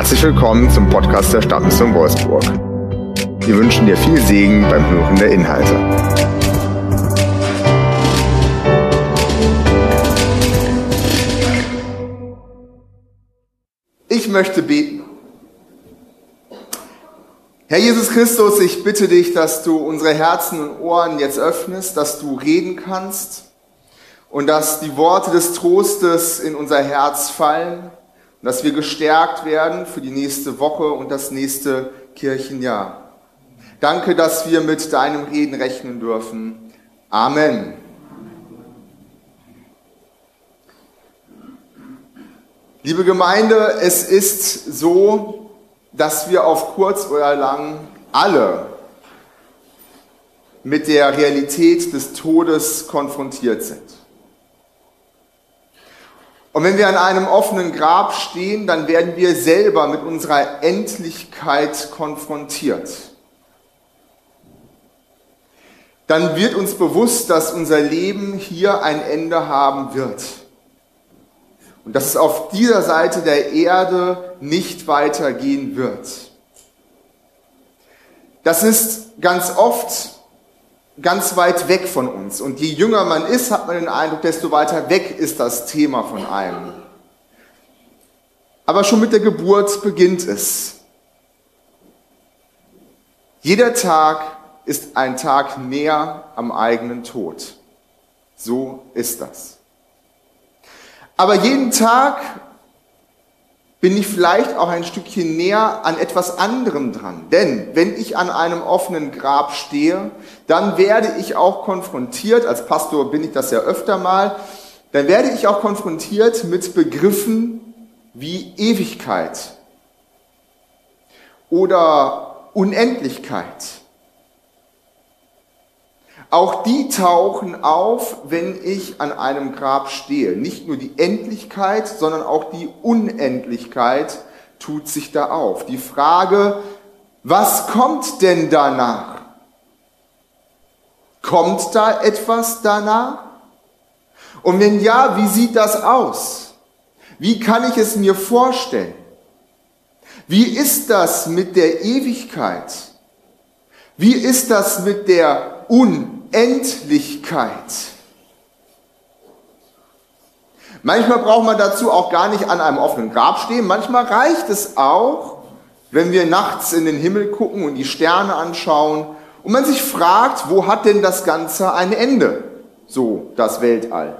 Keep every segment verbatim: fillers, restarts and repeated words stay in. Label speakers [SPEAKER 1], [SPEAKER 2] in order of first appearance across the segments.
[SPEAKER 1] Herzlich willkommen zum Podcast der Stadtmission Wolfsburg. Wir wünschen dir viel Segen beim Hören der Inhalte. Ich möchte beten. Herr Jesus Christus, ich bitte dich, dass du unsere Herzen und Ohren jetzt öffnest, dass du reden kannst und dass die Worte des Trostes in unser Herz fallen und dass wir gestärkt werden für die nächste Woche und das nächste Kirchenjahr. Danke, dass wir mit deinem Reden rechnen dürfen. Amen. Liebe Gemeinde, es ist so, dass wir auf kurz oder lang alle mit der Realität des Todes konfrontiert sind. Und wenn wir an einem offenen Grab stehen, dann werden wir selber mit unserer Endlichkeit konfrontiert. Dann wird uns bewusst, dass unser Leben hier ein Ende haben wird. Und dass es auf dieser Seite der Erde nicht weitergehen wird. Das ist ganz oft ganz weit weg von uns. Und je jünger man ist, hat man den Eindruck, desto weiter weg ist das Thema von einem. Aber schon mit der Geburt beginnt es. Jeder Tag ist ein Tag näher am eigenen Tod. So ist das. Aber jeden Tag bin ich vielleicht auch ein Stückchen näher an etwas anderem dran. Denn wenn ich an einem offenen Grab stehe, dann werde ich auch konfrontiert, als Pastor bin ich das ja öfter mal, dann werde ich auch konfrontiert mit Begriffen wie Ewigkeit oder Unendlichkeit. Auch die tauchen auf, wenn ich an einem Grab stehe. Nicht nur die Endlichkeit, sondern auch die Unendlichkeit tut sich da auf. Die Frage, was kommt denn danach? Kommt da etwas danach? Und wenn ja, wie sieht das aus? Wie kann ich es mir vorstellen? Wie ist das mit der Ewigkeit? Wie ist das mit der Unendlichkeit? Manchmal braucht man dazu auch gar nicht an einem offenen Grab stehen. Manchmal reicht es auch, wenn wir nachts in den Himmel gucken und die Sterne anschauen und man sich fragt, wo hat denn das Ganze ein Ende? So, das Weltall.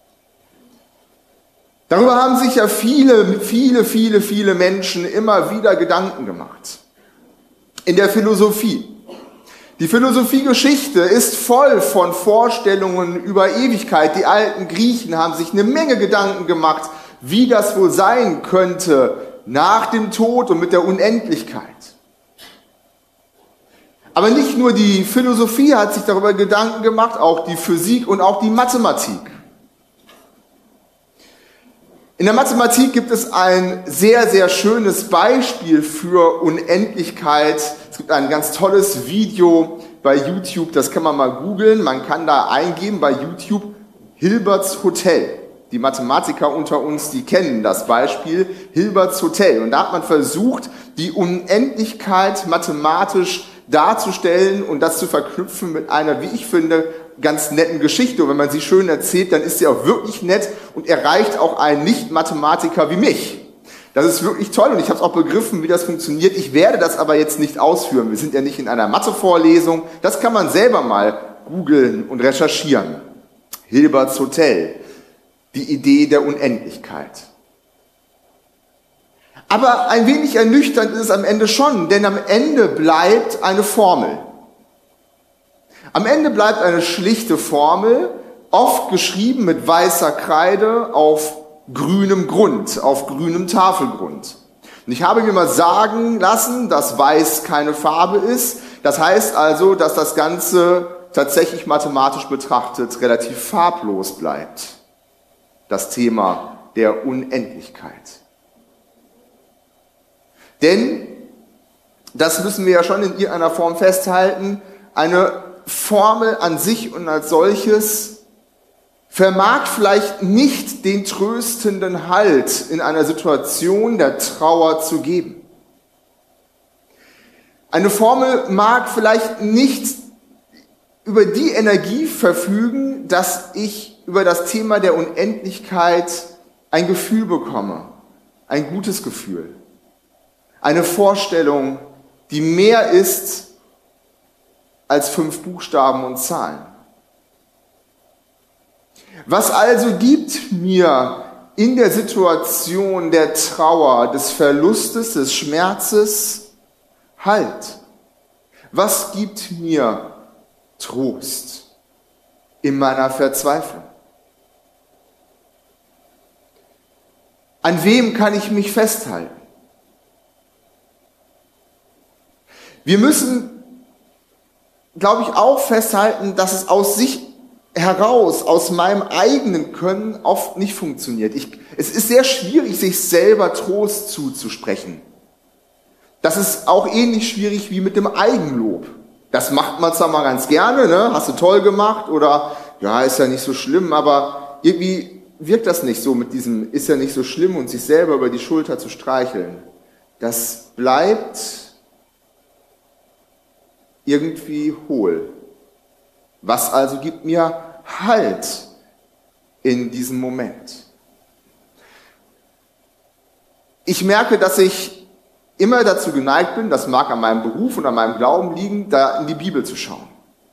[SPEAKER 1] Darüber haben sich ja viele, viele, viele, viele Menschen immer wieder Gedanken gemacht. In der Philosophie. Die Philosophiegeschichte ist voll von Vorstellungen über Ewigkeit. Die alten Griechen haben sich eine Menge Gedanken gemacht, wie das wohl sein könnte nach dem Tod und mit der Unendlichkeit. Aber nicht nur die Philosophie hat sich darüber Gedanken gemacht, auch die Physik und auch die Mathematik. In der Mathematik gibt es ein sehr, sehr schönes Beispiel für Unendlichkeit. Es gibt ein ganz tolles Video bei YouTube, das kann man mal googeln. Man kann da eingeben bei YouTube Hilberts Hotel. Die Mathematiker unter uns, die kennen das Beispiel Hilberts Hotel. Und da hat man versucht, die Unendlichkeit mathematisch darzustellen und das zu verknüpfen mit einer, wie ich finde, ganz netten Geschichte. Und wenn man sie schön erzählt, dann ist sie auch wirklich nett und erreicht auch einen Nicht-Mathematiker wie mich. Das ist wirklich toll und ich habe es auch begriffen, wie das funktioniert. Ich werde das aber jetzt nicht ausführen. Wir sind ja nicht in einer Mathe-Vorlesung. Das kann man selber mal googeln und recherchieren. Hilberts Hotel, die Idee der Unendlichkeit. Aber ein wenig ernüchternd ist es am Ende schon, denn am Ende bleibt eine Formel. Am Ende bleibt eine schlichte Formel, oft geschrieben mit weißer Kreide auf grünem Grund, auf grünem Tafelgrund. Und ich habe mir mal sagen lassen, dass Weiß keine Farbe ist. Das heißt also, dass das Ganze tatsächlich mathematisch betrachtet relativ farblos bleibt. Das Thema der Unendlichkeit. Denn, das müssen wir ja schon in irgendeiner Form festhalten, eine Formel an sich und als solches vermag vielleicht nicht den tröstenden Halt in einer Situation der Trauer zu geben. Eine Formel mag vielleicht nicht über die Energie verfügen, dass ich über das Thema der Unendlichkeit ein Gefühl bekomme, ein gutes Gefühl, eine Vorstellung, die mehr ist als fünf Buchstaben und Zahlen. Was also gibt mir in der Situation der Trauer, des Verlustes, des Schmerzes Halt? Was gibt mir Trost in meiner Verzweiflung? An wem kann ich mich festhalten? Wir müssen, glaube ich, auch festhalten, dass es aus sich heraus, aus meinem eigenen Können oft nicht funktioniert. Ich, es ist sehr schwierig, sich selber Trost zuzusprechen. Das ist auch ähnlich schwierig wie mit dem Eigenlob. Das macht man zwar mal ganz gerne, ne? Hast du toll gemacht oder ja, ist ja nicht so schlimm, aber irgendwie wirkt das nicht so mit diesem, ist ja nicht so schlimm und sich selber über die Schulter zu streicheln. Das bleibt irgendwie hohl. Was also gibt mir Halt in diesem Moment? Ich merke, dass ich immer dazu geneigt bin, das mag an meinem Beruf und an meinem Glauben liegen, da in die Bibel zu schauen.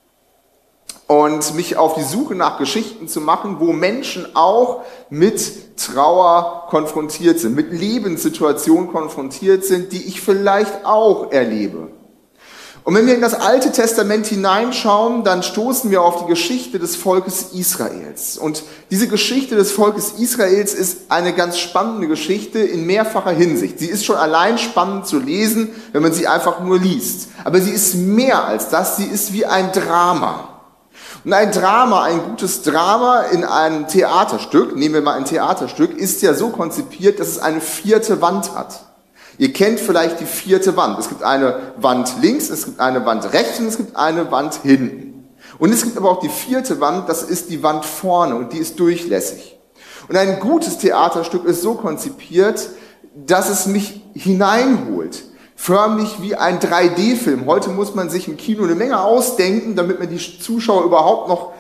[SPEAKER 1] Und mich auf die Suche nach Geschichten zu machen, wo Menschen auch mit Trauer konfrontiert sind, mit Lebenssituationen konfrontiert sind, die ich vielleicht auch erlebe. Und wenn wir in das Alte Testament hineinschauen, dann stoßen wir auf die Geschichte des Volkes Israels. Und diese Geschichte des Volkes Israels ist eine ganz spannende Geschichte in mehrfacher Hinsicht. Sie ist schon allein spannend zu lesen, wenn man sie einfach nur liest. Aber sie ist mehr als das, sie ist wie ein Drama. Und ein Drama, ein gutes Drama in einem Theaterstück, nehmen wir mal ein Theaterstück, ist ja so konzipiert, dass es eine vierte Wand hat. Ihr kennt vielleicht die vierte Wand. Es gibt eine Wand links, es gibt eine Wand rechts und es gibt eine Wand hinten. Und es gibt aber auch die vierte Wand, das ist die Wand vorne und die ist durchlässig. Und ein gutes Theaterstück ist so konzipiert, dass es mich hineinholt. Förmlich wie ein drei D Film. Heute muss man sich im Kino eine Menge ausdenken, damit man die Zuschauer überhaupt noch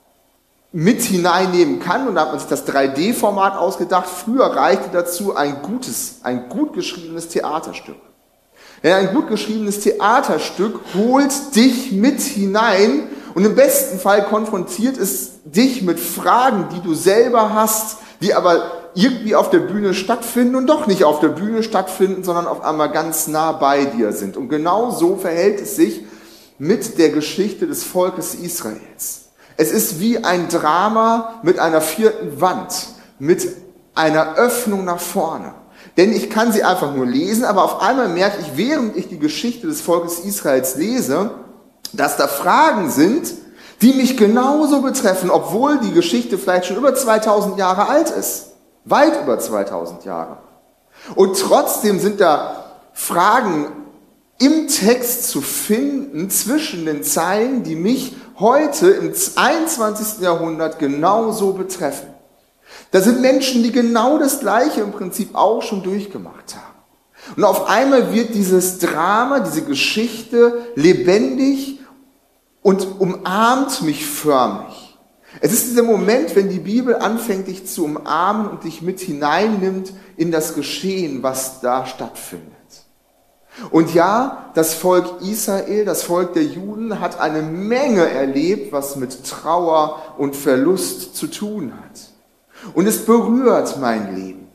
[SPEAKER 1] mit hineinnehmen kann. Und da hat man sich das drei D Format ausgedacht. Früher reichte dazu ein gutes, ein gut geschriebenes Theaterstück. Denn ein gut geschriebenes Theaterstück holt dich mit hinein und im besten Fall konfrontiert es dich mit Fragen, die du selber hast, die aber irgendwie auf der Bühne stattfinden und doch nicht auf der Bühne stattfinden, sondern auf einmal ganz nah bei dir sind. Und genau so verhält es sich mit der Geschichte des Volkes Israels. Es ist wie ein Drama mit einer vierten Wand, mit einer Öffnung nach vorne. Denn ich kann sie einfach nur lesen, aber auf einmal merke ich, während ich die Geschichte des Volkes Israels lese, dass da Fragen sind, die mich genauso betreffen, obwohl die Geschichte vielleicht schon über zweitausend Jahre alt ist. Weit über zweitausend Jahre. Und trotzdem sind da Fragen im Text zu finden, zwischen den Zeilen, die mich heute im einundzwanzigsten Jahrhundert genauso betreffen. Da sind Menschen, die genau das Gleiche im Prinzip auch schon durchgemacht haben. Und auf einmal wird dieses Drama, diese Geschichte lebendig und umarmt mich förmlich. Es ist dieser Moment, wenn die Bibel anfängt, dich zu umarmen und dich mit hineinnimmt in das Geschehen, was da stattfindet. Und ja, das Volk Israel, das Volk der Juden, hat eine Menge erlebt, was mit Trauer und Verlust zu tun hat. Und es berührt mein Leben.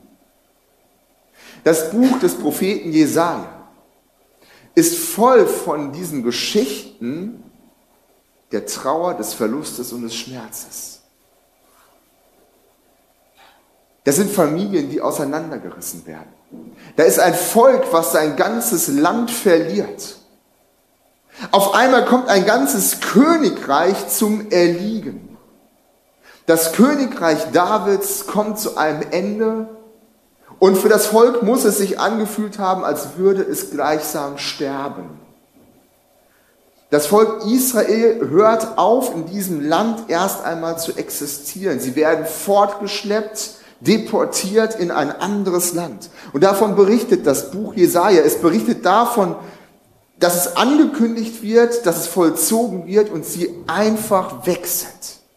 [SPEAKER 1] Das Buch des Propheten Jesaja ist voll von diesen Geschichten der Trauer, des Verlustes und des Schmerzes. Das sind Familien, die auseinandergerissen werden. Da ist ein Volk, was sein ganzes Land verliert. Auf einmal kommt ein ganzes Königreich zum Erliegen. Das Königreich Davids kommt zu einem Ende und für das Volk muss es sich angefühlt haben, als würde es gleichsam sterben. Das Volk Israel hört auf, in diesem Land erst einmal zu existieren. Sie werden fortgeschleppt, deportiert in ein anderes Land. Und davon berichtet das Buch Jesaja. Es berichtet davon, dass es angekündigt wird, dass es vollzogen wird und sie einfach weg sind.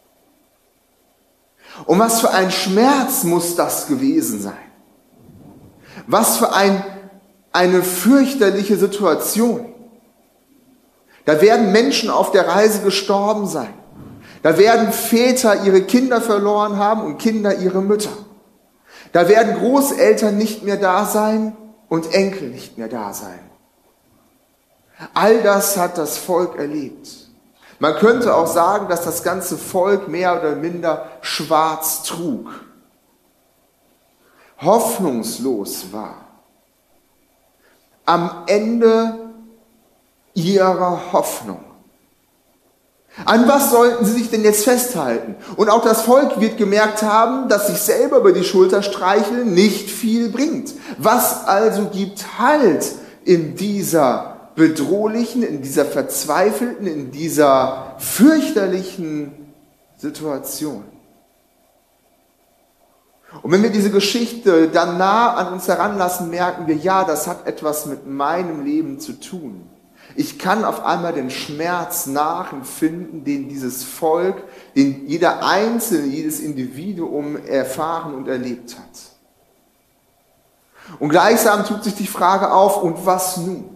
[SPEAKER 1] Und was für ein Schmerz muss das gewesen sein? Was für ein, eine fürchterliche Situation. Da werden Menschen auf der Reise gestorben sein. Da werden Väter ihre Kinder verloren haben und Kinder ihre Mütter. Da werden Großeltern nicht mehr da sein und Enkel nicht mehr da sein. All das hat das Volk erlebt. Man könnte auch sagen, dass das ganze Volk mehr oder minder schwarz trug, hoffnungslos war, am Ende ihrer Hoffnung. An was sollten sie sich denn jetzt festhalten? Und auch das Volk wird gemerkt haben, dass sich selber über die Schulter streicheln nicht viel bringt. Was also gibt Halt in dieser bedrohlichen, in dieser verzweifelten, in dieser fürchterlichen Situation? Und wenn wir diese Geschichte dann nah an uns heranlassen, merken wir, ja, das hat etwas mit meinem Leben zu tun. Ich kann auf einmal den Schmerz nachempfinden, den dieses Volk, den jeder Einzelne, jedes Individuum erfahren und erlebt hat. Und gleichsam tut sich die Frage auf, und was nun?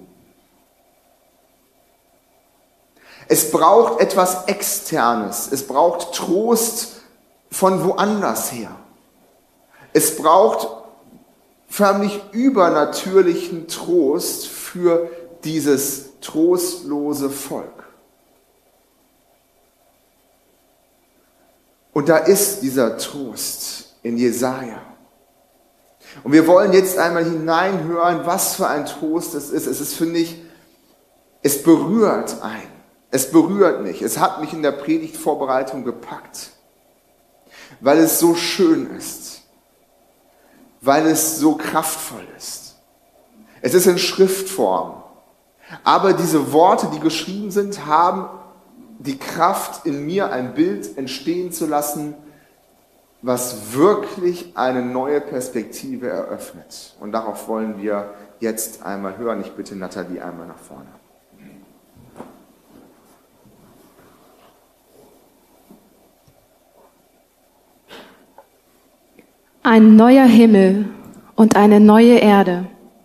[SPEAKER 1] Es braucht etwas Externes, es braucht Trost von woanders her. Es braucht förmlich übernatürlichen Trost für dieses trostlose Volk. Und da ist dieser Trost in Jesaja. Und wir wollen jetzt einmal hineinhören, was für ein Trost es ist. Es ist, finde ich, es berührt einen. Es berührt mich. Es hat mich in der Predigtvorbereitung gepackt, weil es so schön ist, weil es so kraftvoll ist. Es ist in Schriftform. Aber diese Worte, die geschrieben sind, haben die Kraft, in mir ein Bild entstehen zu lassen, was wirklich eine neue Perspektive eröffnet. Und darauf wollen wir jetzt einmal hören. Ich bitte Nathalie einmal nach vorne.
[SPEAKER 2] Ein neuer Himmel und eine neue Erde.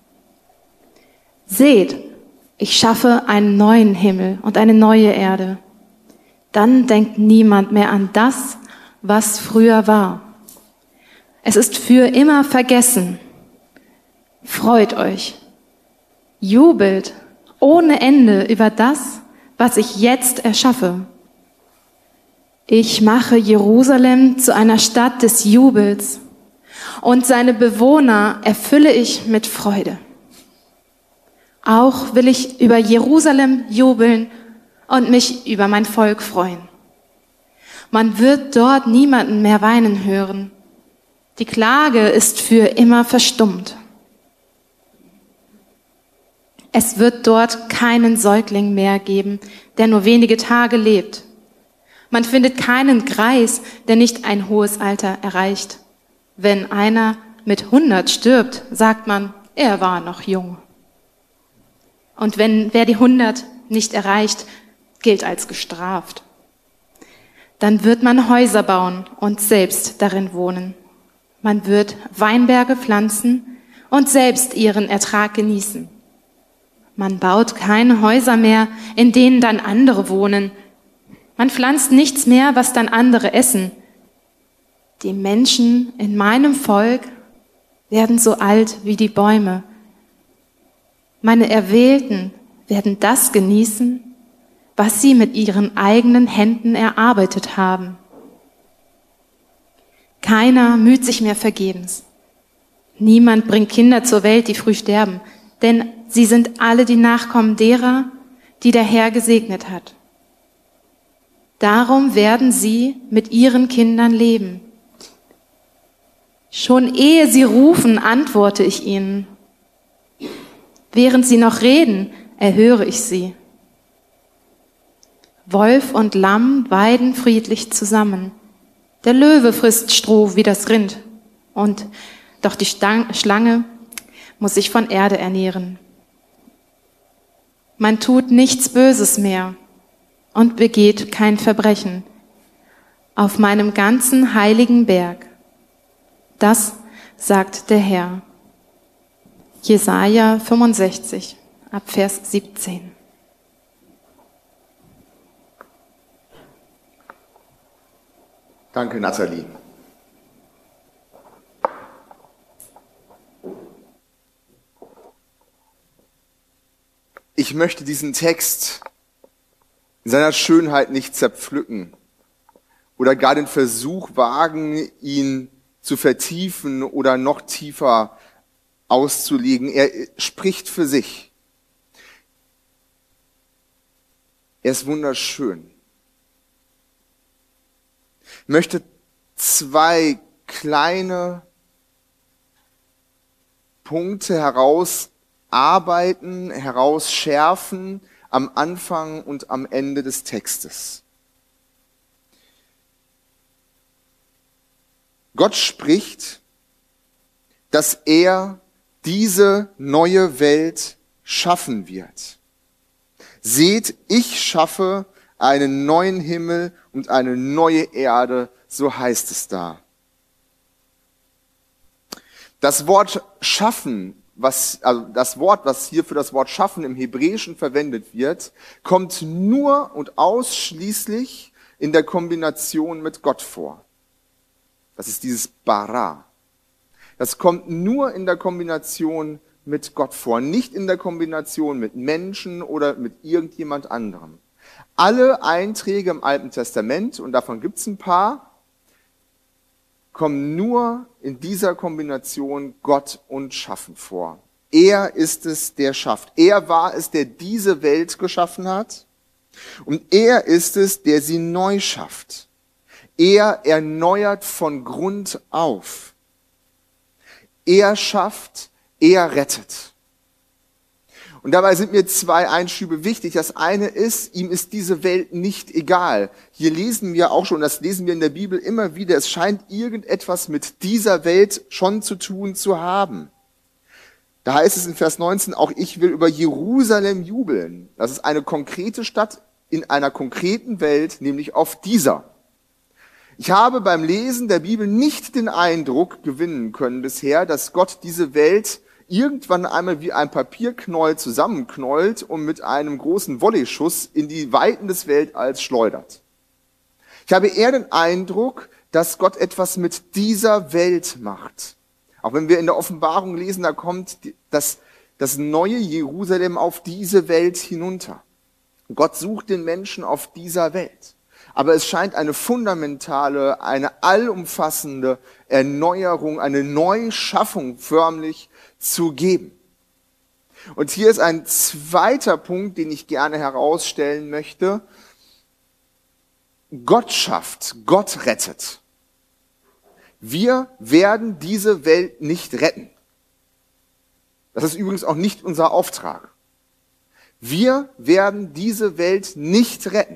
[SPEAKER 2] Seht, ich schaffe einen neuen Himmel und eine neue Erde. Dann denkt niemand mehr an das, was früher war. Es ist für immer vergessen. Freut euch, jubelt ohne Ende über das, was ich jetzt erschaffe. Ich mache Jerusalem zu einer Stadt des Jubels und seine Bewohner erfülle ich mit Freude. Auch will ich über Jerusalem jubeln und mich über mein Volk freuen. Man wird dort niemanden mehr weinen hören. Die Klage ist für immer verstummt. Es wird dort keinen Säugling mehr geben, der nur wenige Tage lebt. Man findet keinen Greis, der nicht ein hohes Alter erreicht. Wenn einer mit hundert stirbt, sagt man, er war noch jung. Und wenn wer die hundert nicht erreicht, gilt als gestraft. Dann wird man Häuser bauen und selbst darin wohnen. Man wird Weinberge pflanzen und selbst ihren Ertrag genießen. Man baut keine Häuser mehr, in denen dann andere wohnen. Man pflanzt nichts mehr, was dann andere essen. Die Menschen in meinem Volk werden so alt wie die Bäume. Meine Erwählten werden das genießen, was sie mit ihren eigenen Händen erarbeitet haben. Keiner müht sich mehr vergebens. Niemand bringt Kinder zur Welt, die früh sterben, denn sie sind alle die Nachkommen derer, die der Herr gesegnet hat. Darum werden sie mit ihren Kindern leben. Schon ehe sie rufen, antworte ich ihnen. Während sie noch reden, erhöre ich sie. Wolf und Lamm weiden friedlich zusammen. Der Löwe frisst Stroh wie das Rind. Und doch die Stang- Schlange muss sich von Erde ernähren. Man tut nichts Böses mehr und begeht kein Verbrechen auf meinem ganzen heiligen Berg. Das sagt der Herr. Jesaja fünfundsechzig, ab Vers siebzehn.
[SPEAKER 1] Danke, Nathalie. Ich möchte diesen Text in seiner Schönheit nicht zerpflücken oder gar den Versuch wagen, ihn zu vertiefen oder noch tiefer auszulegen. Er spricht für sich. Er ist wunderschön. Ich möchte zwei kleine Punkte herausarbeiten, herausschärfen am Anfang und am Ende des Textes. Gott spricht, dass er diese neue Welt schaffen wird. Seht, ich schaffe einen neuen Himmel und eine neue Erde, so heißt es da. Das Wort schaffen, was, also das Wort, was hier für das Wort schaffen im Hebräischen verwendet wird, kommt nur und ausschließlich in der Kombination mit Gott vor. Das ist dieses bara. Das kommt nur in der Kombination mit Gott vor, nicht in der Kombination mit Menschen oder mit irgendjemand anderem. Alle Einträge im Alten Testament, und davon gibt es ein paar, kommen nur in dieser Kombination Gott und Schaffen vor. Er ist es, der schafft. Er war es, der diese Welt geschaffen hat. Und er ist es, der sie neu schafft. Er erneuert von Grund auf. Er schafft, er rettet. Und dabei sind mir zwei Einschübe wichtig. Das eine ist, ihm ist diese Welt nicht egal. Hier lesen wir auch schon, das lesen wir in der Bibel immer wieder, es scheint irgendetwas mit dieser Welt schon zu tun zu haben. Da heißt es in Vers neunzehn, auch ich will über Jerusalem jubeln. Das ist eine konkrete Stadt in einer konkreten Welt, nämlich auf dieser. Ich habe beim Lesen der Bibel nicht den Eindruck gewinnen können bisher, dass Gott diese Welt irgendwann einmal wie ein Papierknäuel zusammenknäult und mit einem großen Volleyschuss in die Weiten des Weltalls schleudert. Ich habe eher den Eindruck, dass Gott etwas mit dieser Welt macht. Auch wenn wir in der Offenbarung lesen, da kommt das, das neue Jerusalem auf diese Welt hinunter. Gott sucht den Menschen auf dieser Welt. Aber es scheint eine fundamentale, eine allumfassende Erneuerung, eine Neuschaffung förmlich zu geben. Und hier ist ein zweiter Punkt, den ich gerne herausstellen möchte. Gott schafft, Gott rettet. Wir werden diese Welt nicht retten. Das ist übrigens auch nicht unser Auftrag. Wir werden diese Welt nicht retten.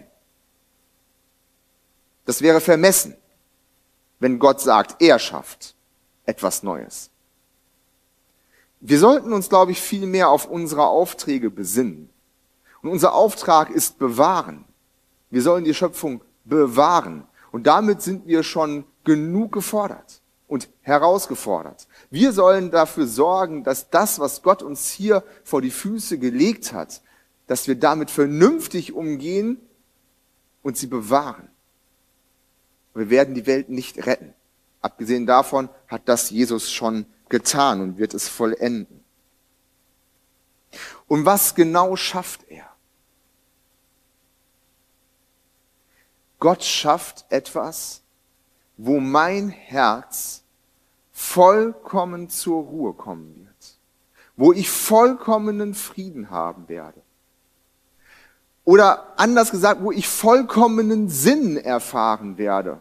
[SPEAKER 1] Das wäre vermessen, wenn Gott sagt, er schafft etwas Neues. Wir sollten uns, glaube ich, viel mehr auf unsere Aufträge besinnen. Und unser Auftrag ist bewahren. Wir sollen die Schöpfung bewahren. Und damit sind wir schon genug gefordert und herausgefordert. Wir sollen dafür sorgen, dass das, was Gott uns hier vor die Füße gelegt hat, dass wir damit vernünftig umgehen und sie bewahren. Wir werden die Welt nicht retten. Abgesehen davon hat das Jesus schon getan und wird es vollenden. Und was genau schafft er? Gott schafft etwas, wo mein Herz vollkommen zur Ruhe kommen wird, wo ich vollkommenen Frieden haben werde. Oder anders gesagt, wo ich vollkommenen Sinn erfahren werde.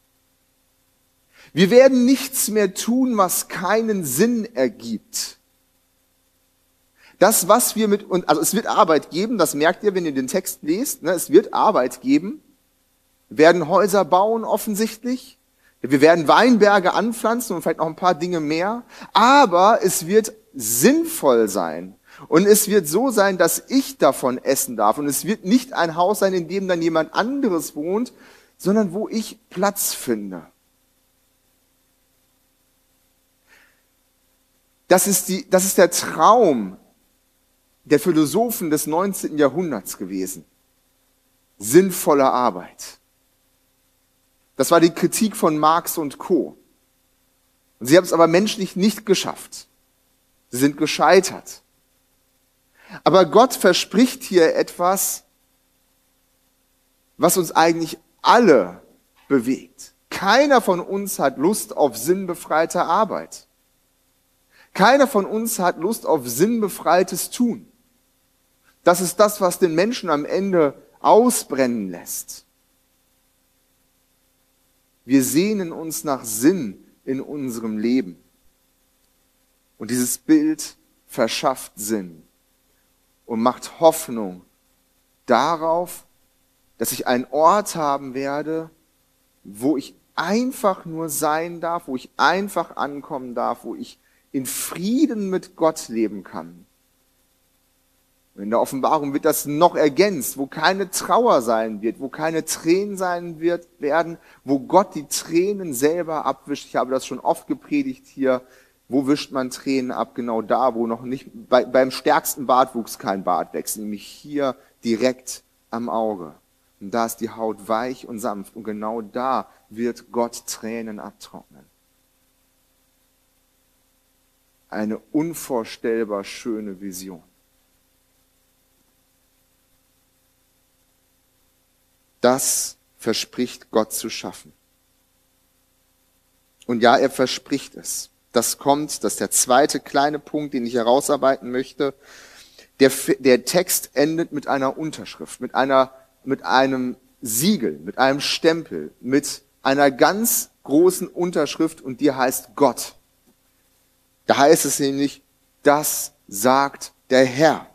[SPEAKER 1] Wir werden nichts mehr tun, was keinen Sinn ergibt. Das, was wir mit uns, also es wird Arbeit geben, das merkt ihr, wenn ihr den Text lest, ne? Es wird Arbeit geben. Wir werden Häuser bauen, offensichtlich. Wir werden Weinberge anpflanzen und vielleicht noch ein paar Dinge mehr. Aber es wird sinnvoll sein. Und es wird so sein, dass ich davon essen darf. Und es wird nicht ein Haus sein, in dem dann jemand anderes wohnt, sondern wo ich Platz finde. Das ist die, das ist der Traum der Philosophen des neunzehnten Jahrhunderts gewesen. Sinnvolle Arbeit. Das war die Kritik von Marx und Co. Und sie haben es aber menschlich nicht geschafft. Sie sind gescheitert. Aber Gott verspricht hier etwas, was uns eigentlich alle bewegt. Keiner von uns hat Lust auf sinnbefreite Arbeit. Keiner von uns hat Lust auf sinnbefreites Tun. Das ist das, was den Menschen am Ende ausbrennen lässt. Wir sehnen uns nach Sinn in unserem Leben. Und dieses Bild verschafft Sinn und macht Hoffnung darauf, dass ich einen Ort haben werde, wo ich einfach nur sein darf, wo ich einfach ankommen darf, wo ich in Frieden mit Gott leben kann. Und in der Offenbarung wird das noch ergänzt, wo keine Trauer sein wird, wo keine Tränen sein wird, werden, wo Gott die Tränen selber abwischt. Ich habe das schon oft gepredigt hier. Wo wischt man Tränen ab? Genau da, wo noch nicht, bei, beim stärksten Bartwuchs kein Bart wächst, nämlich hier direkt am Auge. Und da ist die Haut weich und sanft und genau da wird Gott Tränen abtrocknen. Eine unvorstellbar schöne Vision. Das verspricht Gott zu schaffen. Und ja, er verspricht es. Das kommt, das ist der zweite kleine Punkt, den ich herausarbeiten möchte. Der, der Text endet mit einer Unterschrift, mit einer, mit einem Siegel, mit einem Stempel, mit einer ganz großen Unterschrift und die heißt Gott. Da heißt es nämlich, das sagt der Herr.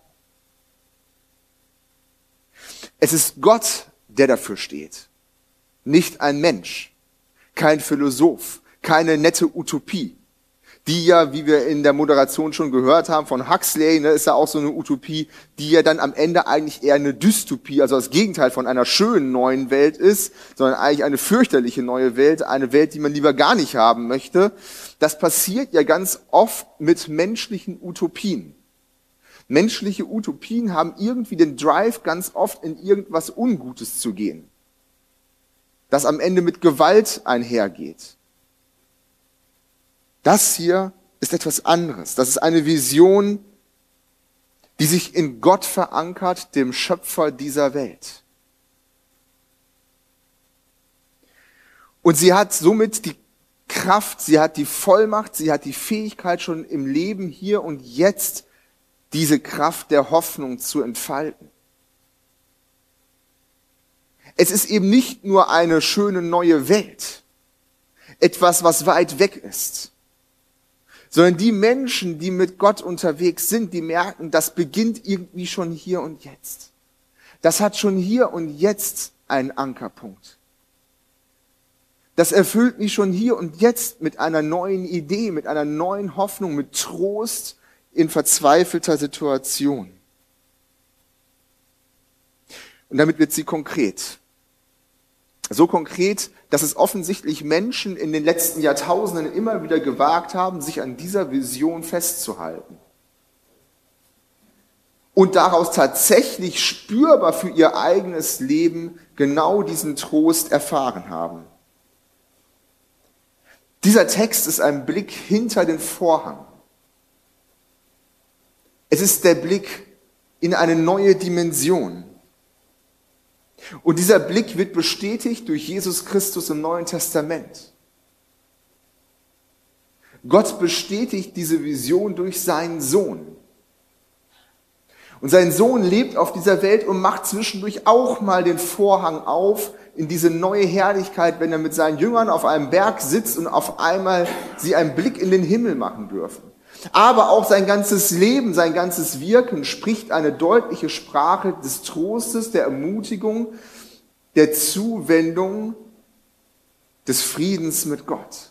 [SPEAKER 1] Es ist Gott, der dafür steht. Nicht ein Mensch, kein Philosoph, keine nette Utopie. Die ja, wie wir in der Moderation schon gehört haben, von Huxley, ne, ist ja auch so eine Utopie, die ja dann am Ende eigentlich eher eine Dystopie, also das Gegenteil von einer schönen neuen Welt ist, sondern eigentlich eine fürchterliche neue Welt, eine Welt, die man lieber gar nicht haben möchte. Das passiert ja ganz oft mit menschlichen Utopien. Menschliche Utopien haben irgendwie den Drive, ganz oft in irgendwas Ungutes zu gehen, das am Ende mit Gewalt einhergeht. Das hier ist etwas anderes. Das ist eine Vision, die sich in Gott verankert, dem Schöpfer dieser Welt. Und sie hat somit die Kraft, sie hat die Vollmacht, sie hat die Fähigkeit, schon im Leben hier und jetzt diese Kraft der Hoffnung zu entfalten. Es ist eben nicht nur eine schöne neue Welt, etwas, was weit weg ist, sondern die Menschen, die mit Gott unterwegs sind, die merken, das beginnt irgendwie schon hier und jetzt. Das hat schon hier und jetzt einen Ankerpunkt. Das erfüllt mich schon hier und jetzt mit einer neuen Idee, mit einer neuen Hoffnung, mit Trost in verzweifelter Situation. Und damit wird sie konkret. So konkret, dass es offensichtlich Menschen in den letzten Jahrtausenden immer wieder gewagt haben, sich an dieser Vision festzuhalten. Und daraus tatsächlich spürbar für ihr eigenes Leben genau diesen Trost erfahren haben. Dieser Text ist ein Blick hinter den Vorhang. Es ist der Blick in eine neue Dimension. Und dieser Blick wird bestätigt durch Jesus Christus im Neuen Testament. Gott bestätigt diese Vision durch seinen Sohn. Und sein Sohn lebt auf dieser Welt und macht zwischendurch auch mal den Vorhang auf in diese neue Herrlichkeit, wenn er mit seinen Jüngern auf einem Berg sitzt und auf einmal sie einen Blick in den Himmel machen dürfen. Aber auch sein ganzes Leben, sein ganzes Wirken spricht eine deutliche Sprache des Trostes, der Ermutigung, der Zuwendung, des Friedens mit Gott.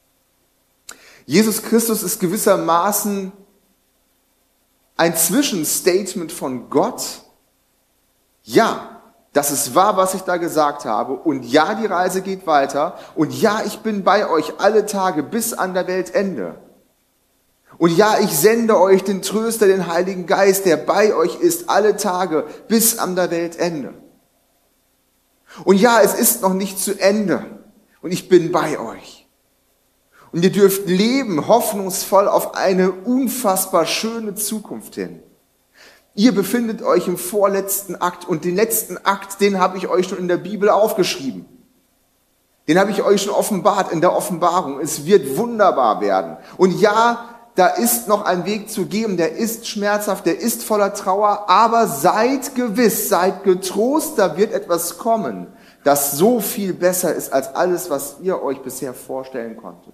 [SPEAKER 1] Jesus Christus ist gewissermaßen ein Zwischenstatement von Gott. Ja, das ist wahr, was ich da gesagt habe. Und ja, die Reise geht weiter. Und ja, ich bin bei euch alle Tage bis an der Weltende. Und ja, ich sende euch den Tröster, den Heiligen Geist, der bei euch ist alle Tage bis an der Weltende. Und ja, es ist noch nicht zu Ende. Und ich bin bei euch. Und ihr dürft leben, hoffnungsvoll auf eine unfassbar schöne Zukunft hin. Ihr befindet euch im vorletzten Akt und den letzten Akt, den habe ich euch schon in der Bibel aufgeschrieben. Den habe ich euch schon offenbart in der Offenbarung. Es wird wunderbar werden. Und ja, da ist noch ein Weg zu gehen, der ist schmerzhaft, der ist voller Trauer, aber seid gewiss, seid getrost, da wird etwas kommen, das so viel besser ist als alles, was ihr euch bisher vorstellen konntet.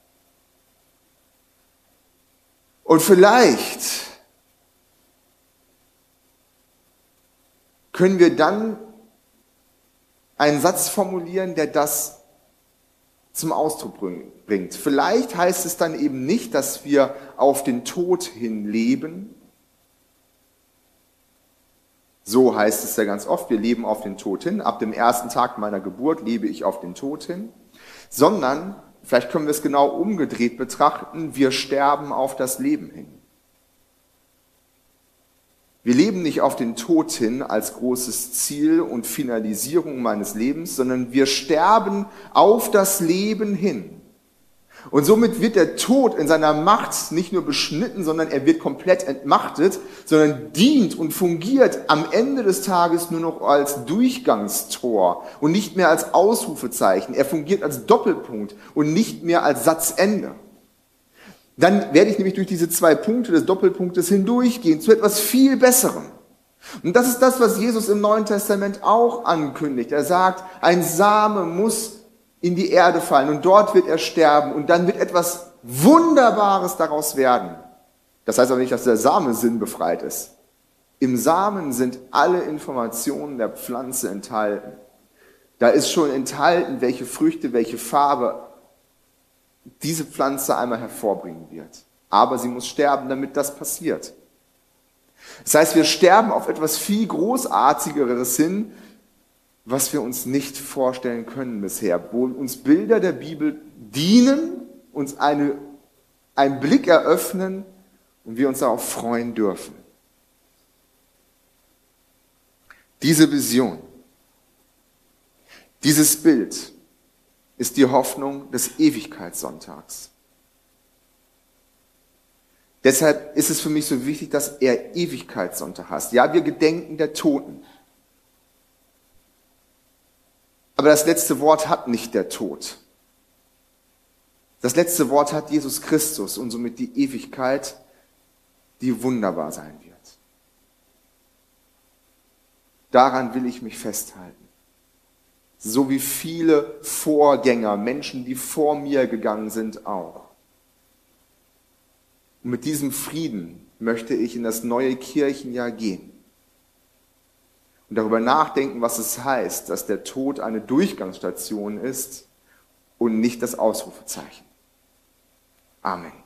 [SPEAKER 1] Und vielleicht können wir dann einen Satz formulieren, der das zum Ausdruck bringt. Vielleicht heißt es dann eben nicht, dass wir auf den Tod hin leben. So heißt es ja ganz oft, wir leben auf den Tod hin. Ab dem ersten Tag meiner Geburt lebe ich auf den Tod hin. Sondern, vielleicht können wir es genau umgedreht betrachten, wir sterben auf das Leben hin. Wir leben nicht auf den Tod hin als großes Ziel und Finalisierung meines Lebens, sondern wir sterben auf das Leben hin. Und somit wird der Tod in seiner Macht nicht nur beschnitten, sondern er wird komplett entmachtet, sondern dient und fungiert am Ende des Tages nur noch als Durchgangstor und nicht mehr als Ausrufezeichen. Er fungiert als Doppelpunkt und nicht mehr als Satzende. Dann werde ich nämlich durch diese zwei Punkte des Doppelpunktes hindurchgehen zu etwas viel Besserem. Und das ist das, was Jesus im Neuen Testament auch ankündigt. Er sagt, ein Same muss in die Erde fallen und dort wird er sterben und dann wird etwas Wunderbares daraus werden. Das heißt aber nicht, dass der Same sinnbefreit ist. Im Samen sind alle Informationen der Pflanze enthalten. Da ist schon enthalten, welche Früchte, welche Farbe diese Pflanze einmal hervorbringen wird. Aber sie muss sterben, damit das passiert. Das heißt, wir sterben auf etwas viel Großartigeres hin, was wir uns nicht vorstellen können bisher, wo uns Bilder der Bibel dienen, uns eine, einen Blick eröffnen und wir uns darauf freuen dürfen. Diese Vision, dieses Bild ist die Hoffnung des Ewigkeitssonntags. Deshalb ist es für mich so wichtig, dass er Ewigkeitssonntag heißt. Ja, wir gedenken der Toten. Aber das letzte Wort hat nicht der Tod. Das letzte Wort hat Jesus Christus und somit die Ewigkeit, die wunderbar sein wird. Daran will ich mich festhalten. So wie viele Vorgänger, Menschen, die vor mir gegangen sind, auch. Und mit diesem Frieden möchte ich in das neue Kirchenjahr gehen. Und darüber nachdenken, was es heißt, dass der Tod eine Durchgangsstation ist und nicht das Ausrufezeichen. Amen.